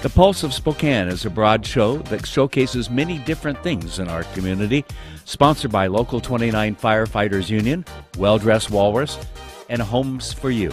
The Pulse of Spokane is a broad show that showcases many different things in our community, sponsored by Local 29 Firefighters Union, Well Dressed Walrus, and Homes for You.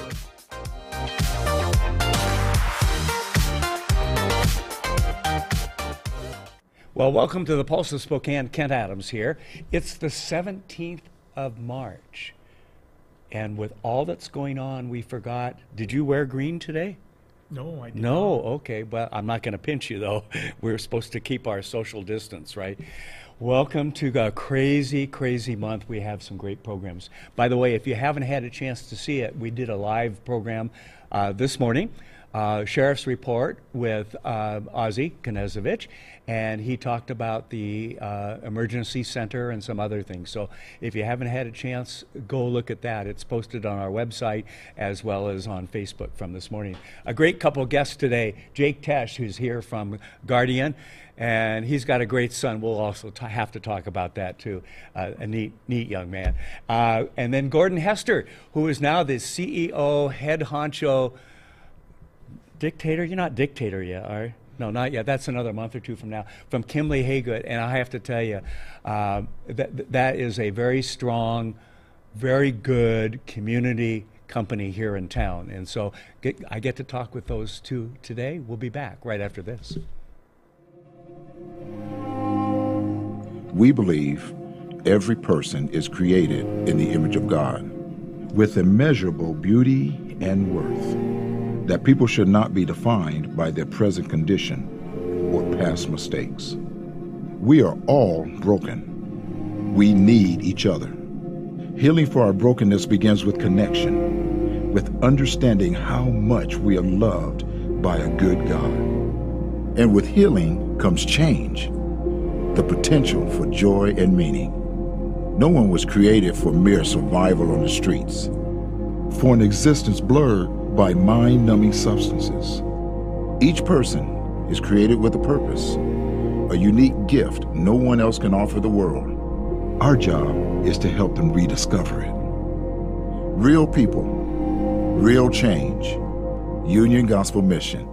Well, welcome to the Pulse of Spokane. Kent Adams here. It's the 17th of March. And with all that's going on, we forgot. Did you wear green today? No, I didn't. No, okay. Well, I'm not going to pinch you, though. We're supposed to keep our social distance, right? Welcome to a crazy, crazy month. We have some great programs. By the way, if you haven't had a chance to see it, we did a live program this morning. Sheriff's Report with Ozzie Knezovich, and he talked about the emergency center and some other things. So if you haven't had a chance, go look at that. It's posted on our website as well as on Facebook from this morning. A great couple guests today, Jake Tesh, who's here from Guardian, and he's got a great son. We'll also have to talk about that too. A neat young man. And then Gordon Hester, who is now the CEO, head honcho, dictator? You're not dictator yet, are you? No, not yet. That's another month or two from now. From Kimley Haygood. And I have to tell you, that is a very strong, very good community company here in town. And so I get to talk with those two today. We'll be back right after this. We believe every person is created in the image of God with immeasurable beauty and worth. That people should not be defined by their present condition or past mistakes. We are all broken. We need each other. Healing for our brokenness begins with connection, with understanding how much we are loved by a good God. And with healing comes change, the potential for joy and meaning. No one was created for mere survival on the streets, for an existence blurred by mind-numbing substances. Each person is created with a purpose, a unique gift no one else can offer the world. Our job is to help them rediscover it. Real people, real change. Union Gospel Mission.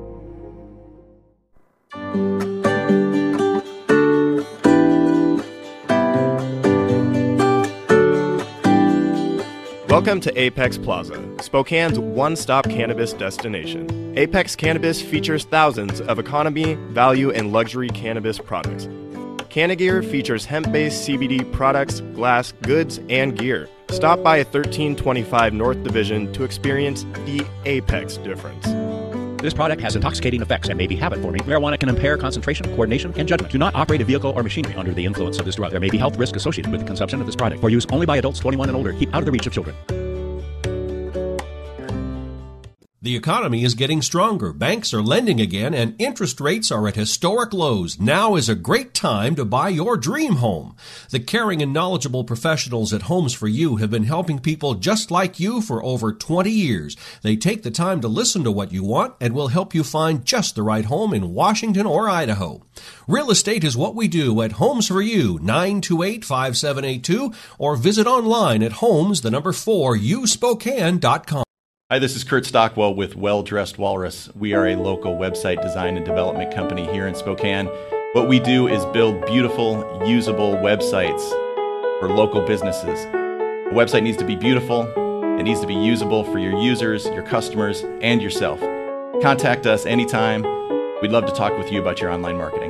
Welcome to Apex Plaza, Spokane's one-stop cannabis destination. Apex Cannabis features thousands of economy, value, and luxury cannabis products. Cannagear features hemp-based CBD products, glass, goods, and gear. Stop by 1325 North Division to experience the Apex difference. This product has intoxicating effects and may be habit-forming. Marijuana can impair concentration, coordination, and judgment. Do not operate a vehicle or machinery under the influence of this drug. There may be health risk associated with the consumption of this product. For use only by adults 21 and older. Keep out of the reach of children. The economy is getting stronger. Banks are lending again, and interest rates are at historic lows. Now is a great time to buy your dream home. The caring and knowledgeable professionals at Homes for You have been helping people just like you for over 20 years. They take the time to listen to what you want and will help you find just the right home in Washington or Idaho. Real estate is what we do at Homes for You, 928-5782, or visit online at homes4uspokane.com. Hi, this is Kurt Stockwell with Well Dressed Walrus. We are a local website design and development company here in Spokane. What we do is build beautiful, usable websites for local businesses. A website needs to be beautiful, it needs to be usable for your users, your customers, and yourself. Contact us anytime. We'd love to talk with you about your online marketing.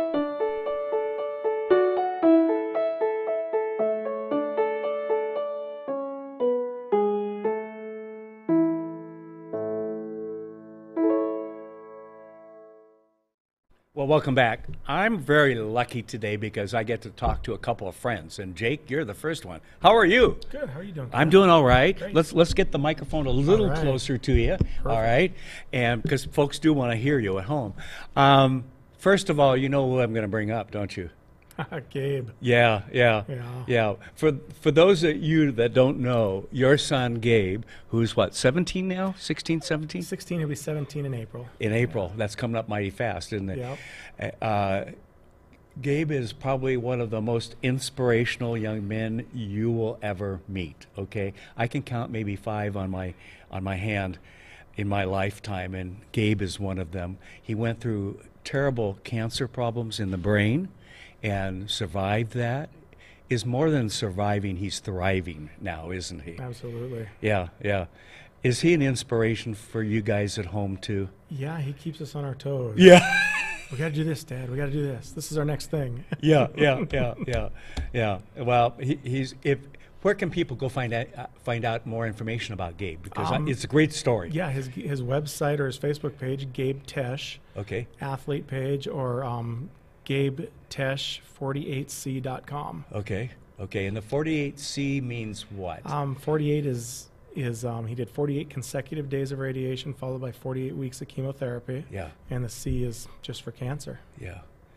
Well, welcome back. I'm very lucky today because I get to talk to a couple of friends. And Jake, you're the first one. How are you? Good. How are you doing? I'm doing all right. Great. Let's get the microphone a little closer to you. Perfect. All right, and because folks do want to hear you at home. First of all, you know who I'm going to bring up, don't you? Gabe. Yeah. For those of you that don't know, your son Gabe, who's what, 17 now? 16, 17? 16, he'll be 17 in April. In April. That's coming up mighty fast, isn't it? Yep. Gabe is probably one of the most inspirational young men you will ever meet, okay? I can count maybe 5 on my hand. in my lifetime, and Gabe is one of them. He went through terrible cancer problems in the brain and survived that. Is more than surviving, he's thriving now, isn't he? Absolutely. Yeah, yeah. Is he an inspiration for you guys at home too? Yeah, he keeps us on our toes. Yeah. We got to do this, Dad. We got to do this. This is our next thing. Yeah. Well, where can people go find out more information about Gabe? Because it's a great story. Yeah, his website or his Facebook page, Gabe Tesh, Okay. athlete page, or GabeTesh48c.com. Okay. And the 48C means what? 48 is he did 48 consecutive days of radiation followed by 48 weeks of chemotherapy. Yeah. And the C is just for cancer. Yeah.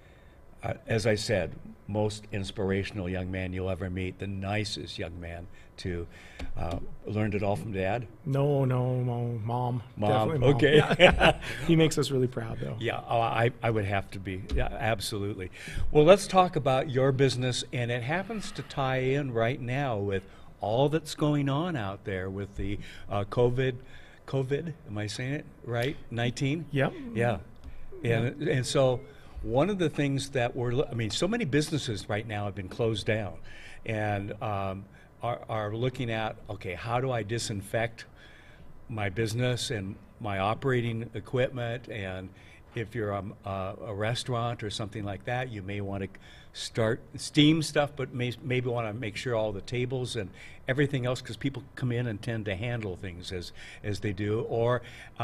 As I said, most inspirational young man you'll ever meet, the nicest young man to learned it all from Dad? No, Mom. Mom, Definitely Mom. okay. Yeah. He makes us really proud, though. Yeah, I would have to be. Yeah, absolutely. Well, let's talk about your business, and it happens to tie in right now with all that's going on out there with the COVID, am I saying it right? 19? Yep. Yeah. And so one of the things that so many businesses right now have been closed down and are looking at, okay, how do I disinfect my business and my operating equipment? And if you're a restaurant or something like that, you may want to start steam stuff, but maybe want to make sure all the tables and everything else, because people come in and tend to handle things as they do. Or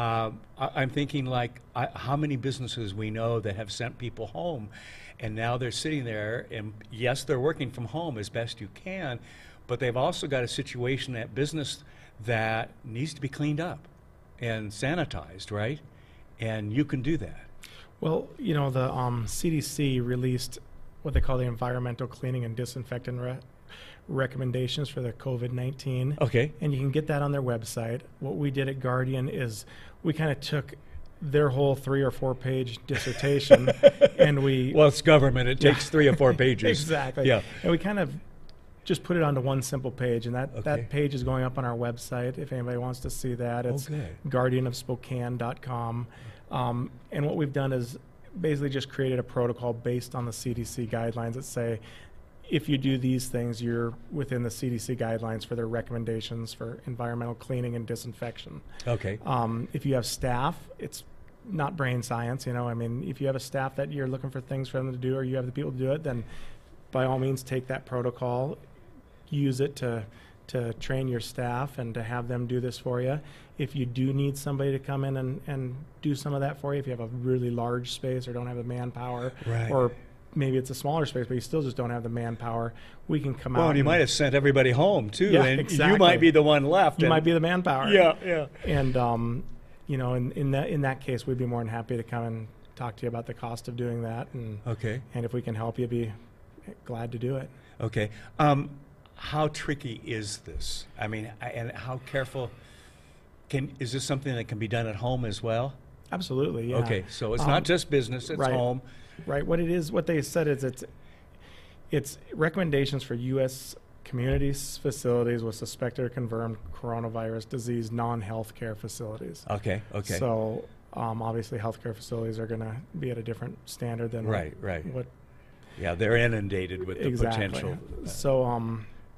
I'm thinking how many businesses we know that have sent people home, and now they're sitting there, and yes, they're working from home as best you can, but they've also got a situation at business that needs to be cleaned up and sanitized, right? And you can do that. Well, the CDC released what they call the environmental cleaning and disinfectant recommendations for the COVID-19. Okay. And you can get that on their website. What we did at Guardian is we kind of took their whole 3 or 4 page dissertation and we... Well, it's government. It takes 3 or 4 pages. Exactly. Yeah. And we kind of just put it onto one simple page, and that page is going up on our website if anybody wants to see that. It's guardianofspokane.com. And what we've done is basically just created a protocol based on the CDC guidelines that say if you do these things, you're within the CDC guidelines for their recommendations for environmental cleaning and disinfection. Okay. If you have staff, it's not brain science, if you have a staff that you're looking for things for them to do, or you have the people to do it, then by all means take that protocol, use it to train your staff and to have them do this for you. If you do need somebody to come in and do some of that for you, if you have a really large space or don't have the manpower, right, or maybe it's a smaller space, but you still just don't have the manpower, we can come out. Well, and you might have sent everybody home, too. Yeah, and exactly. You might be the one left. You might be the manpower. Yeah. And, in that case, we'd be more than happy to come and talk to you about the cost of doing that. And, okay. And if we can help you, be glad to do it. Okay. How tricky is this? And how careful is this something that can be done at home as well? Absolutely, yeah. Okay, so it's not just business, it's right, home. Right. What they said is it's recommendations for U.S. communities facilities with suspected or confirmed coronavirus disease non-healthcare facilities. Okay. So obviously healthcare facilities are going to be at a different standard than right. What yeah, they're inundated with the potential. So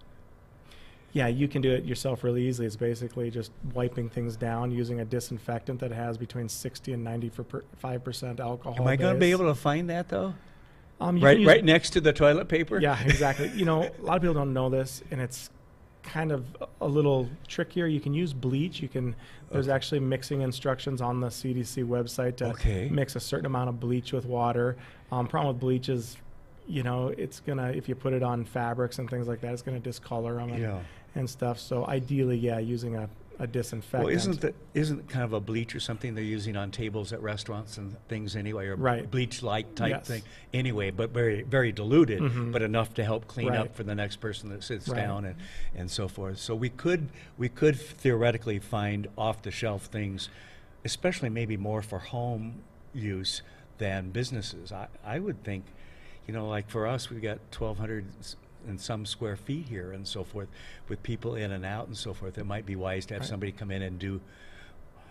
yeah, you can do it yourself really easily. It's basically just wiping things down using a disinfectant that has between 60 and 95% alcohol. Am I going to be able to find that, though? Right next to the toilet paper? Yeah, exactly. A lot of people don't know this, and it's kind of a little trickier. You can use bleach. There's actually mixing instructions on the CDC website to mix a certain amount of bleach with water. Problem with bleach is, it's gonna, if you put it on fabrics and things like that, it's gonna discolor them and stuff. So ideally, using a disinfectant. Well, isn't kind of a bleach or something they're using on tables at restaurants and things anyway, or bleach-like type thing anyway, but very, very diluted, but enough to help clean up for the next person that sits down and so forth. So we could theoretically find off-the-shelf things, especially maybe more for home use than businesses. I would think, like for us, we've got 1,200 and some square feet here and so forth, with people in and out and so forth. It might be wise to have somebody come in and do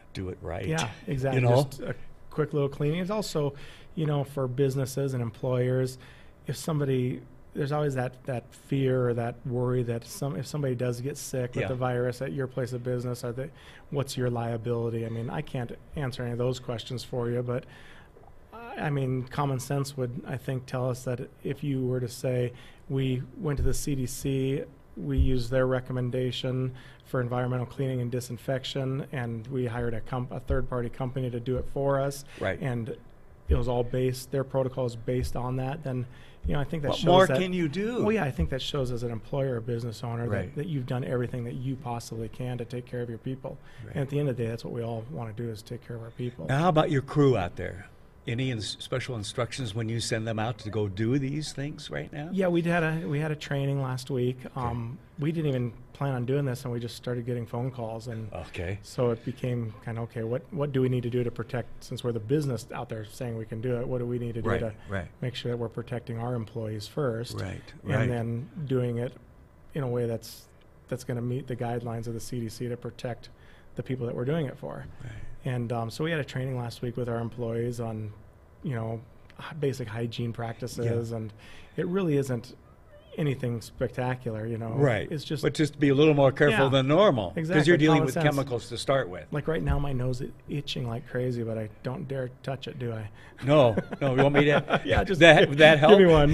do it right. Yeah, exactly. You know? Just a quick little cleaning. It's also, for businesses and employers, there's always that fear or that worry that if somebody does get sick with the virus at your place of business, what's your liability? I mean, I can't answer any of those questions for you, but I mean, common sense would, I think, tell us that if you were to say we went to the CDC, we used their recommendation for environmental cleaning and disinfection, and we hired a third-party company to do it for us, right? And it was all their protocol is based on that, then I think that what shows more that, can you do? Well, yeah, I think that shows as an employer or business owner right. that you've done everything that you possibly can to take care of your people. Right. And at the end of the day, that's what we all want to do, is take care of our people. Now, how about your crew out there? Any special instructions when you send them out to go do these things right now? Yeah, we had a training last week. Okay. We didn't even plan on doing this, and we just started getting phone calls, and so it became kind of, okay, what do we need to do to protect, since we're the business out there saying we can do it, what do we need to do to make sure that we're protecting our employees first, and then doing it in a way that's going to meet the guidelines of the CDC to protect the people that we're doing it for. Right. And so we had a training last week with our employees on, basic hygiene practices, and it really isn't anything spectacular, Right. It's just, but just be a little more careful than normal, because exactly, you're dealing common with sense. chemicals to start with. Like right now, my nose is itching like crazy, but I don't dare touch it, do I? No. You want me to? Yeah, just that help? Give me one.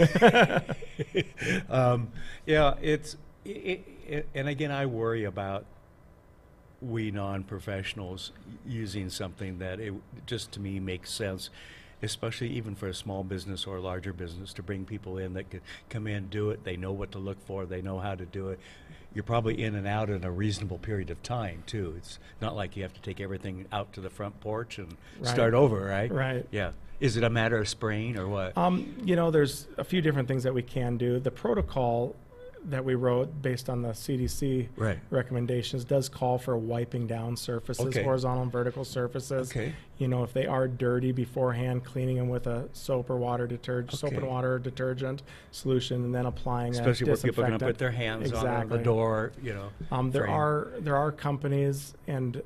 And again, I worry about we non-professionals using something that it just, to me, makes sense, especially even for a small business or a larger business, to bring people in that could come in, do it. They know what to look for. They know how to do it. You're probably in and out in a reasonable period of time, too. It's not like you have to take everything out to the front porch and start over, right? Right. Yeah. Is it a matter of spraying or what? There's a few different things that we can do. The protocol that we wrote based on the CDC recommendations does call for wiping down surfaces, horizontal and vertical surfaces. If they are dirty beforehand, cleaning them with a soap and water detergent solution, and then applying especially a where people are going disinfectant. to put their hands on the door. There are companies, and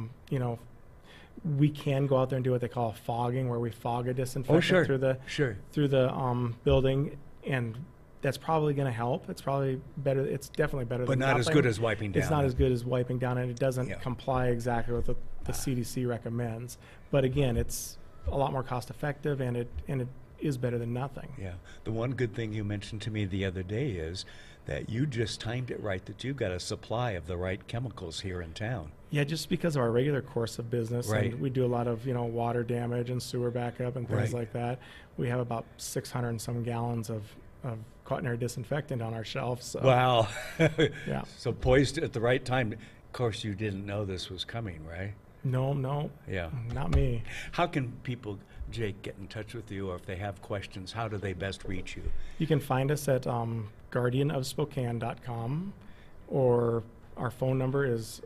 we can go out there and do what they call fogging, where we fog a disinfectant through the building, and that's probably going to help. It's probably better. It's definitely better than nothing. But not as good as wiping down. It's not as good as wiping down, and it doesn't comply exactly with what the CDC recommends. But again, it's a lot more cost effective, and it is better than nothing. Yeah. The one good thing you mentioned to me the other day is that you just timed it right, that you've got a supply of the right chemicals here in town. Yeah, just because of our regular course of business, and we do a lot of water damage and sewer backup and things like that. We have about 600 and some gallons of quaternary disinfectant on our shelves. So. Wow. Yeah. So poised at the right time. Of course, you didn't know this was coming, right? No. Yeah. Not me. How can people, Jake, get in touch with you, or if they have questions, how do they best reach you? You can find us at guardianofspokane.com, or our phone number is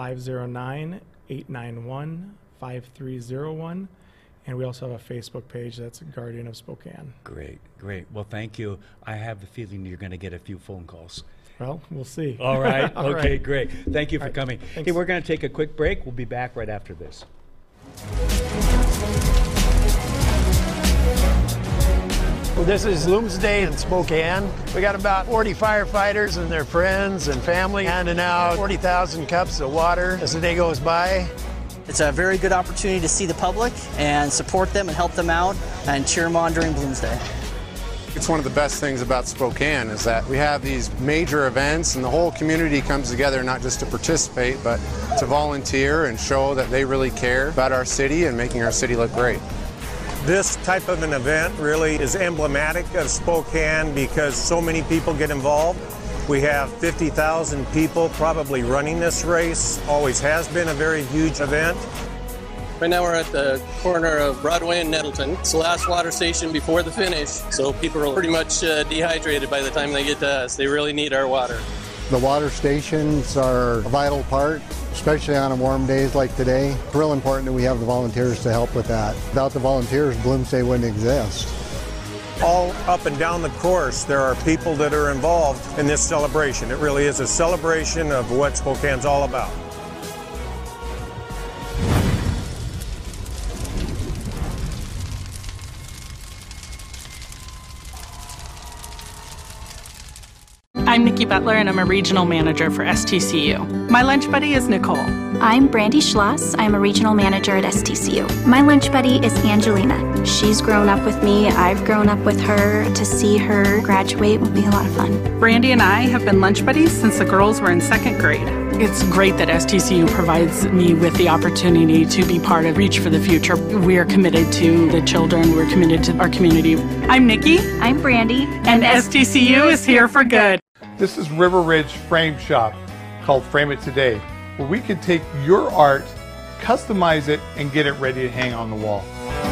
509-891-5301. And we also have a Facebook page that's Guardian of Spokane. Great. Well, thank you. I have the feeling you're going to get a few phone calls. Well, we'll see. All right. All okay, right. Great. Thank you for coming. Thanks. Hey, we're going to take a quick break. We'll be back right after this. Well, this is Bloomsday in Spokane. We got about 40 firefighters and their friends and family handing out 40,000 cups of water as the day goes by. It's a very good opportunity to see the public and support them and help them out and cheer them on during Bloomsday. It's one of the best things about Spokane is that we have these major events and the whole community comes together not just to participate but to volunteer and show that they really care about our city and making our city look great. This type of an event really is emblematic of Spokane because so many people get involved. We have 50,000 people probably running this race. Always has been a very huge event. Right now we're at the corner of Broadway and Nettleton. It's the last water station before the finish, so people are pretty much dehydrated by the time they get to us. They really need our water. The water stations are a vital part, especially on warm days like today. It's real important that we have the volunteers to help with that. Without the volunteers, Bloomsday wouldn't exist. All up and down the course, there are people that are involved in this celebration. It really is a celebration of what Spokane's all about. I'm Nikki Butler, and I'm a regional manager for STCU. My lunch buddy is Nicole. I'm Brandy Schloss. I'm a regional manager at STCU. My lunch buddy is Angelina. She's grown up with me. I've grown up with her. To see her graduate will be a lot of fun. Brandy and I have been lunch buddies since the girls were in 2nd grade. It's great that STCU provides me with the opportunity to be part of Reach for the Future. We are committed to the children. We're committed to our community. I'm Nikki. I'm Brandy. And STCU is here for good. This is River Ridge Frame Shop, called Frame It Today, where we can take your art, customize it, and get it ready to hang on the wall.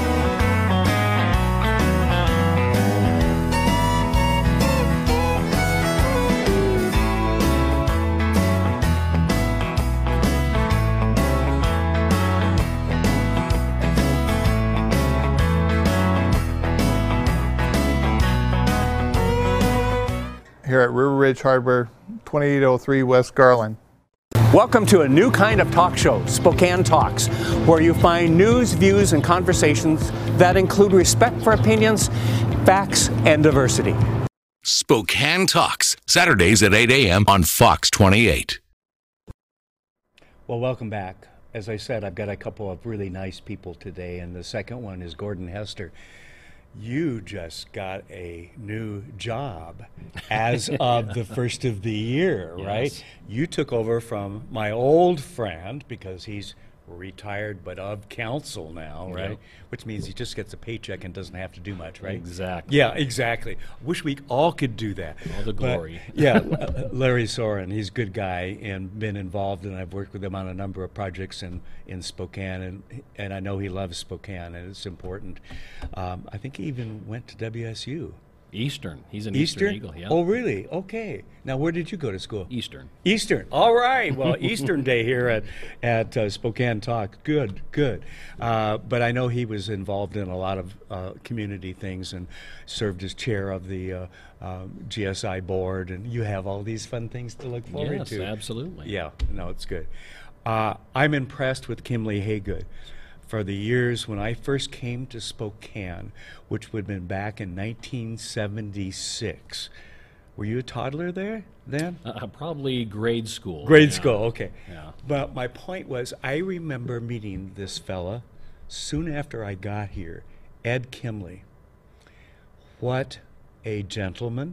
Here at River Ridge Hardware, 2803 West Garland. Welcome to a new kind of talk show, Spokane Talks, where you find news, views, and conversations that include respect for opinions, facts, and diversity. Spokane Talks, Saturdays at 8 a.m. on Fox 28. Well, welcome back. As I said, I've got a couple of really nice people today, and the second one is Gordon Hester. You just got a new job as of the first of the year, right? Yes. You took over from my old friend, because he's retired but of council now, right? Yep. Which means he just gets a paycheck and doesn't have to do much, right? Exactly. Yeah, exactly. Wish we all could do that. All the glory. But, yeah, Larry Soren, he's a good guy and been involved, and I've worked with him on a number of projects in Spokane, and I know he loves Spokane, and it's important. I think he even went to WSU. Eastern. He's an Eastern Eagle, yeah. Oh, really? Okay. Now, where did you go to school? Eastern. Eastern. All right. Well, Eastern Day here at Spokane Talk. Good, good. But I know he was involved in a lot of community things and served as chair of the GSI board, and you have all these fun things to look forward to. Yes, absolutely. Yeah. No, it's good. I'm impressed with Kimley Haygood. For the years when I first came to Spokane, which would have been back in 1976. Were you a toddler there then? Probably grade school. Grade school, okay. Yeah. But my point was, I remember meeting this fella soon after I got here, Ed Kimley. What a gentleman.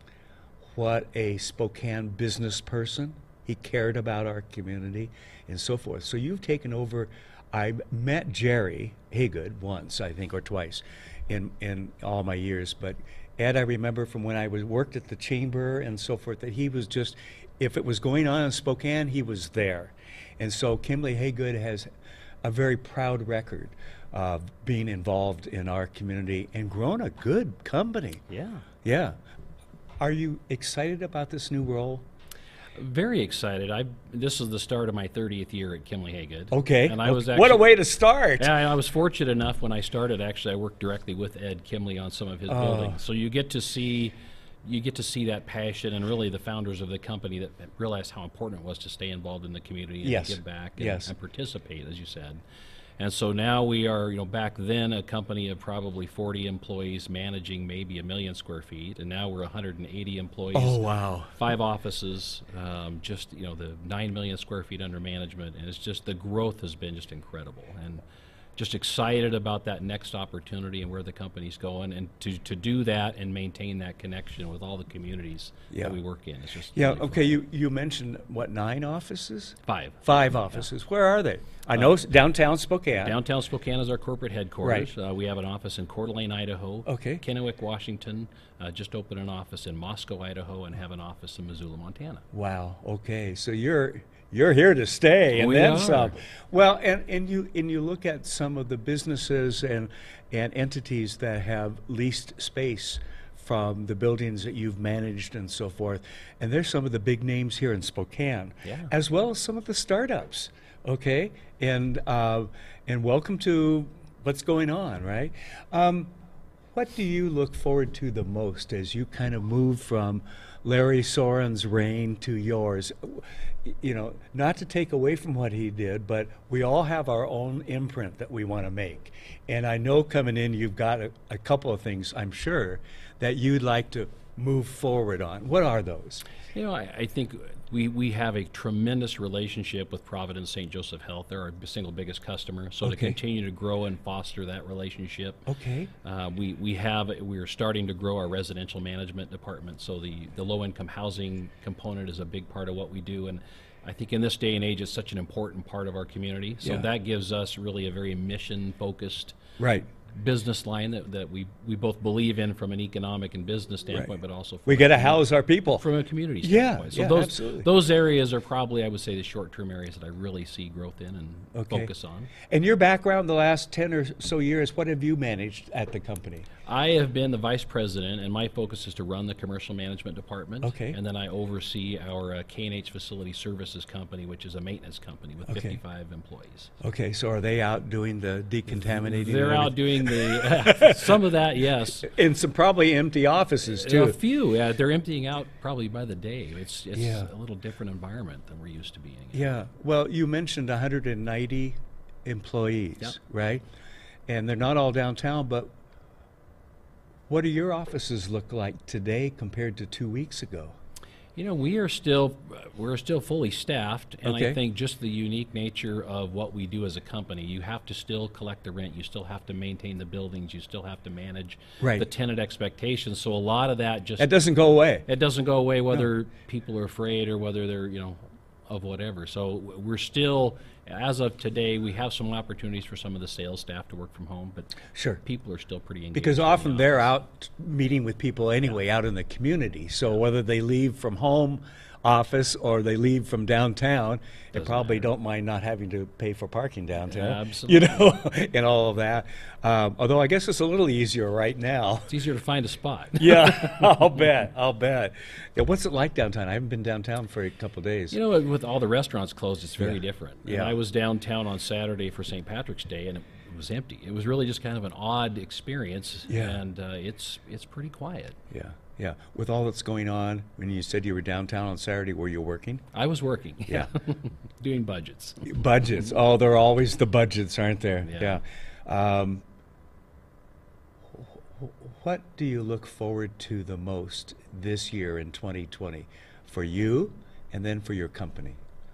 What a Spokane business person. He cared about our community and so forth. So you've taken over. I met Jerry Haygood once, I think, or twice in all my years. But Ed, I remember from when I worked at the chamber and so forth, that he was just, if it was going on in Spokane, he was there. And so Kimley Haygood has a very proud record of being involved in our community and grown a good company. Yeah. Yeah. Are you excited about this new role? Very excited. This is the start of my 30th year at Kimley Haygood. Okay. And I was actually, what a way to start. Yeah, I was fortunate enough when I started. Actually, I worked directly with Ed Kimley on some of his buildings. So you get to see that passion, and really the founders of the company that realized how important it was to stay involved in the community and give back and participate, as you said. And so now we are, back then a company of probably 40 employees managing maybe 1 million square feet, and now we're 180 employees. Oh, wow. 5 offices, just, the 9 million square feet under management, and it's just, the growth has been just incredible. And just excited about that next opportunity and where the company's going, and to do that and maintain that connection with all the communities that we work in. It's just really okay. You mentioned what, 9 offices? 5. 5 offices. Yeah. Where are they? I know downtown Spokane. Downtown Spokane is our corporate headquarters. Right. We have an office in Coeur d'Alene, Idaho. Okay. Kennewick, Washington. Just opened an office in Moscow, Idaho, and have an office in Missoula, Montana. Wow. Okay. So you're here to stay, and then some. Well, and you look at some of the businesses and entities that have leased space from the buildings that you've managed and so forth, and there's some of the big names here in Spokane, as well as some of the startups. Okay, and welcome to what's going on, right? What do you look forward to the most as you kind of move from Larry Soren's reign to yours? Not to take away from what he did, but we all have our own imprint that we want to make. And I know coming in, you've got a couple of things, I'm sure, that you'd like to move forward on? What are those? You know, I think we have a tremendous relationship with Providence St. Joseph Health. They're our single biggest customer. So to continue to grow and foster that relationship, we're starting to grow our residential management department. So the low-income housing component is a big part of what we do, and I think in this day and age, it's such an important part of our community. So that gives us really a very mission-focused business line that we both believe in from an economic and business standpoint, but also we got to house our people from a community standpoint. So absolutely. Those areas are probably, I would say, the short-term areas that I really see growth in and focus on. And your background the last 10 or so years, what have you managed at the company? I have been the vice president, and my focus is to run the commercial management department. Okay. And then I oversee our K&H Facility Services company, which is a maintenance company with 55 employees. Okay, so are they out doing the decontaminating? They're out doing the some of that, yes. And some probably empty offices too. A few, yeah. They're emptying out probably by the day. It's a little different environment than we're used to being in. Yeah. Well, you mentioned 190 employees, right? And they're not all downtown, but what do your offices look like today compared to 2 weeks ago? You know, we're still fully staffed, and I think just the unique nature of what we do as a company, you have to still collect the rent, you still have to maintain the buildings, you still have to manage the tenant expectations. So a lot of that doesn't go away. It doesn't go away whether people are afraid or whether they're, of whatever. So we're still, as of today, we have some opportunities for some of the sales staff to work from home, but people are still pretty engaged. Because often they're out meeting with people anyway, out in the community. So whether they leave from home office or they leave from downtown, they probably don't mind not having to pay for parking downtown. Absolutely. And all of that. Although I guess it's a little easier right now. It's easier to find a spot. I'll bet. Yeah, what's it like downtown? I haven't been downtown for a couple of days. With all the restaurants closed, it's very different. Yeah. I was downtown on Saturday for St. Patrick's Day, and it was empty. It was really just kind of an odd experience, and it's pretty quiet. Yeah. With all that's going on, when you said you were downtown on Saturday, were you working? I was working. Yeah. Doing budgets. Budgets. Oh, they're always the budgets, aren't there? Yeah. What do you look forward to the most this year in 2020 for you and then for your company?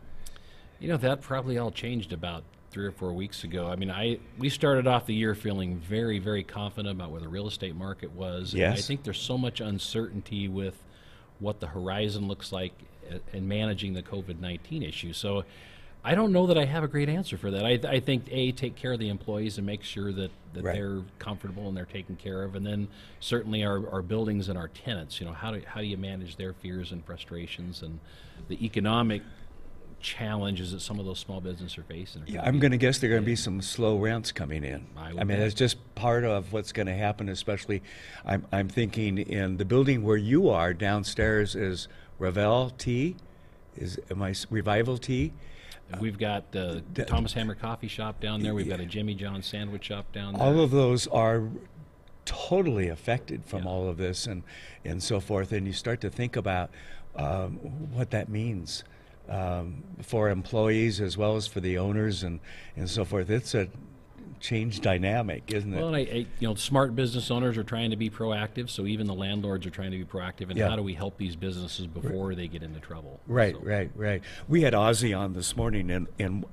That probably all changed about 3 or 4 weeks ago. I mean, we started off the year feeling very, very confident about where the real estate market was. Yes. And I think there's so much uncertainty with what the horizon looks like in managing the COVID-19 issue. So I don't know that I have a great answer for that. I think, take care of the employees and make sure that they're comfortable and they're taken care of. And then certainly our buildings and our tenants, how do you manage their fears and frustrations and the economic challenges that some of those small businesses are facing. I'm going to guess there are going to be some slow rents coming in. I mean, it's just part of what's going to happen, especially I'm thinking in the building where you are downstairs is Revival Tea. Revival Tea? We've got the Thomas Hammer Coffee Shop down there. We've got a Jimmy John's Sandwich Shop down there. All of those are totally affected from all of this and so forth. And you start to think about what that means for employees as well as for the owners and so forth. It's a change dynamic, isn't it? Well, smart business owners are trying to be proactive, so even the landlords are trying to be proactive. And how do we help these businesses before they get into trouble? Right. We had Ozzy on this morning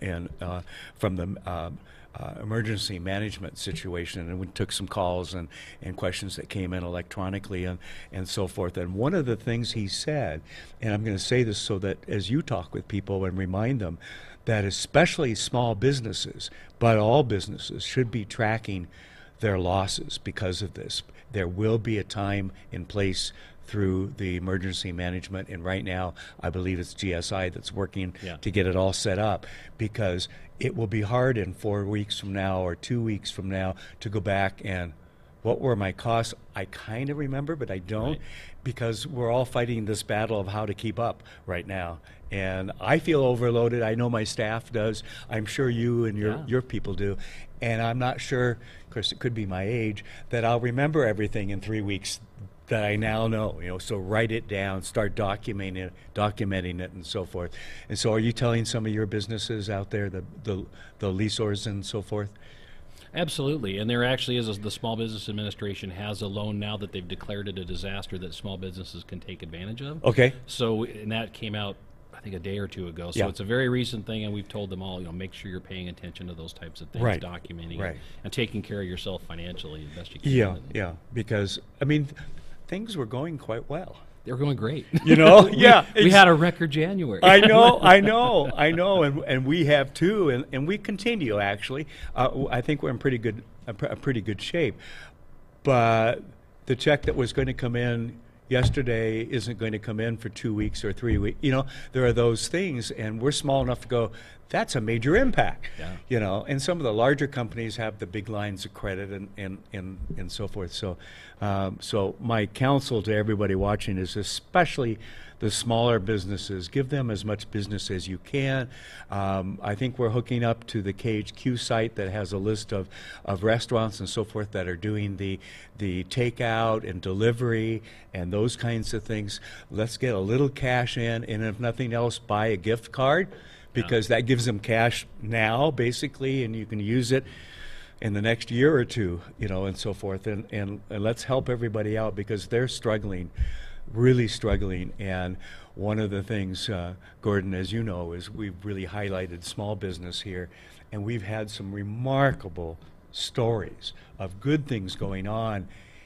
from the emergency management situation, and we took some calls and questions that came in electronically and so forth. And one of the things he said, and I'm going to say this so that as you talk with people and remind them that especially small businesses, but all businesses should be tracking their losses because of this. There will be a time in place through the emergency management, and right now I believe it's GSI that's working to get it all set up, because it will be hard in 4 weeks from now or 2 weeks from now to go back and what were my costs? I kind of remember, but I don't, because we're all fighting this battle of how to keep up right now. And I feel overloaded. I know my staff does. I'm sure you and your people do. And I'm not sure, of course it could be my age, that I'll remember everything in 3 weeks that I now know. So write it down, start documenting it and so forth. And so are you telling some of your businesses out there, the leasors and so forth, Absolutely, and there actually is. The Small Business Administration has a loan now that they've declared it a disaster that small businesses can take advantage of. Okay. So, and that came out, I think, a day or two ago. So Yeah. it's a very recent thing, and we've told them all, make sure you're paying attention to those types of things, Right. documenting Right. and taking care of yourself financially as best you can. Yeah, yeah, because, I mean, things were going quite well. They were going great. Yeah. We had a record January. I know, and we have too, and we continue actually. I think we're in pretty good shape. But the check that was going to come in yesterday isn't going to come in for 2 weeks or 3 weeks. There are those things, and we're small enough to go, that's a major impact. Yeah. And some of the larger companies have the big lines of credit and so forth. So, so my counsel to everybody watching is, especially the smaller businesses, give them as much business as you can. I think we're hooking up to the KHQ site that has a list of restaurants and so forth that are doing the takeout and delivery and those kinds of things. Let's get a little cash in, and if nothing else, buy a gift card, because that gives them cash now, basically, and you can use it in the next year or two, and so forth. And let's help everybody out, because they're struggling, really struggling. And one of the things, Gordon, as you know, is we've really highlighted small business here, and we've had some remarkable stories of good things going on.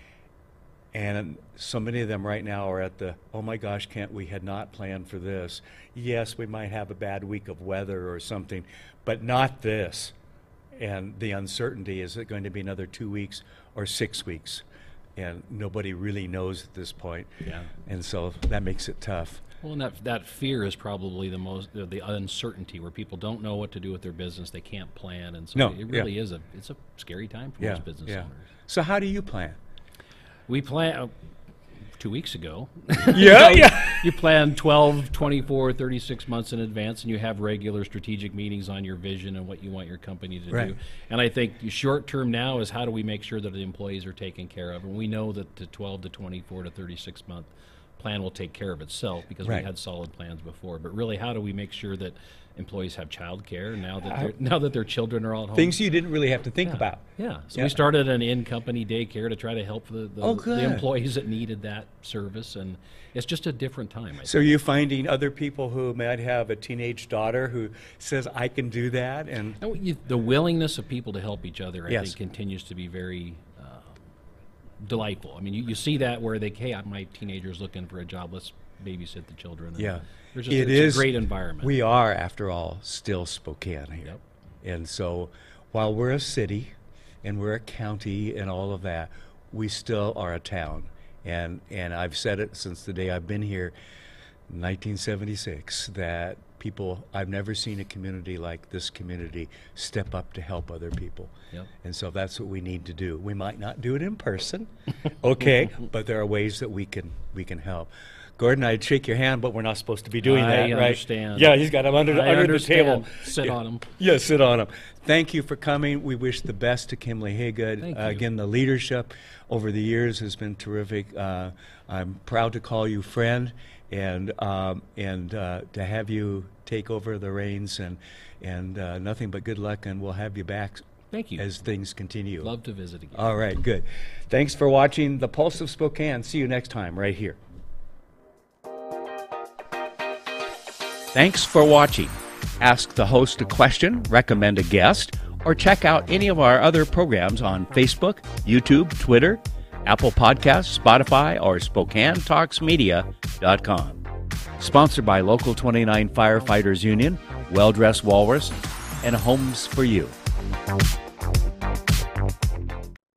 And so many of them right now are at the, oh my gosh, we had not planned for this. Yes, we might have a bad week of weather or something, but not this. And the uncertainty, is it going to be another 2 weeks or 6 weeks? And nobody really knows at this point. Yeah. And so that makes it tough. Well, and that fear is probably the uncertainty, where people don't know what to do with their business, they can't plan, and so it really is it's a scary time for most business owners. So how do you plan? We plan 2 weeks ago. Yeah. You plan 12, 24, 36 months in advance, and you have regular strategic meetings on your vision and what you want your company to do. And I think short term now is, how do we make sure that the employees are taken care of? And we know that the 12 to 24 to 36 month plan will take care of itself, because we had solid plans before. But really, how do we make sure that employees have child care now that their children are all at home? Things you didn't really have to think about. Yeah. So we started an in-company daycare to try to help the employees that needed that service, and it's just a different time. So you're finding other people who might have a teenage daughter who says, I can do that? And the willingness of people to help each other, I think, continues to be very delightful. I mean, you see that where my teenager's looking for a job, let's babysit the children. And it's a great environment. We are, after all, still Spokane here. Yep. And so while we're a city and we're a county and all of that, we still are a town. And I've said it since the day I've been here, 1976, that I've never seen a community like this community step up to help other people. Yep. And so that's what we need to do. We might not do it in person, okay, but there are ways that we can help. Gordon, I'd shake your hand, but we're not supposed to be doing that, right? I understand. Yeah, he's got him under the table. Sit on him. Yeah, sit on him. Thank you for coming. We wish the best to Kimley Haygood. Thank you. Again, the leadership over the years has been terrific. I'm proud to call you friend, and to have you take over the reins, and nothing but good luck, and we'll have you back. Thank you. As things continue. Love to visit again. All right, good. Thanks for watching The Pulse of Spokane. See you next time right here. Thanks for watching. Ask the host a question, recommend a guest, or check out any of our other programs on Facebook, YouTube, Twitter, Apple Podcasts, Spotify, or SpokaneTalksMedia.com. Sponsored by Local 29 Firefighters Union, Well Dressed Walrus, and Homes for You.